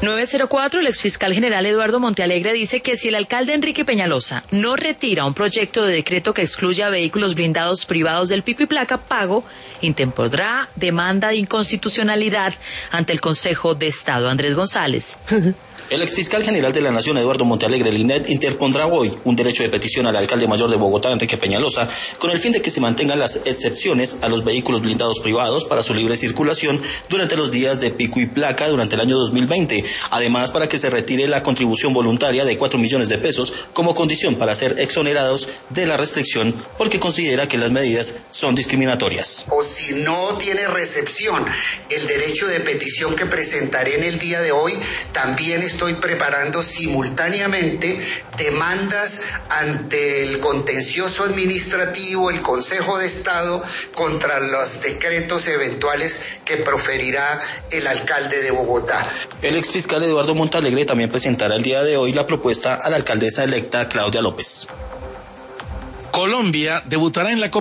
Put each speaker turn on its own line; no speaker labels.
904, el exfiscal general Eduardo Montealegre dice que si el alcalde Enrique Peñalosa no retira un proyecto de decreto que excluye a vehículos blindados privados del pico y placa pago, interpondrá demanda de inconstitucionalidad ante el Consejo de Estado. Andrés González.
El exfiscal general de la Nación, Eduardo Montealegre, el INED, interpondrá hoy un derecho de petición al alcalde mayor de Bogotá, Enrique Peñalosa, con el fin de que se mantengan las excepciones a los vehículos blindados privados para su libre circulación durante los días de pico y placa durante el año 2020. Además, para que se retire la contribución voluntaria de 4 millones de pesos como condición para ser exonerados de la restricción, porque considera que las medidas son discriminatorias.
O si no tiene recepción el derecho de petición que presentaré en el día de hoy, también estoy preparando simultáneamente demandas ante el contencioso administrativo, el Consejo de Estado, contra los decretos eventuales que proferirá el alcalde de Bogotá.
El exfiscal Eduardo Montealegre también presentará el día de hoy la propuesta a la alcaldesa electa Claudia López.
Colombia debutará en la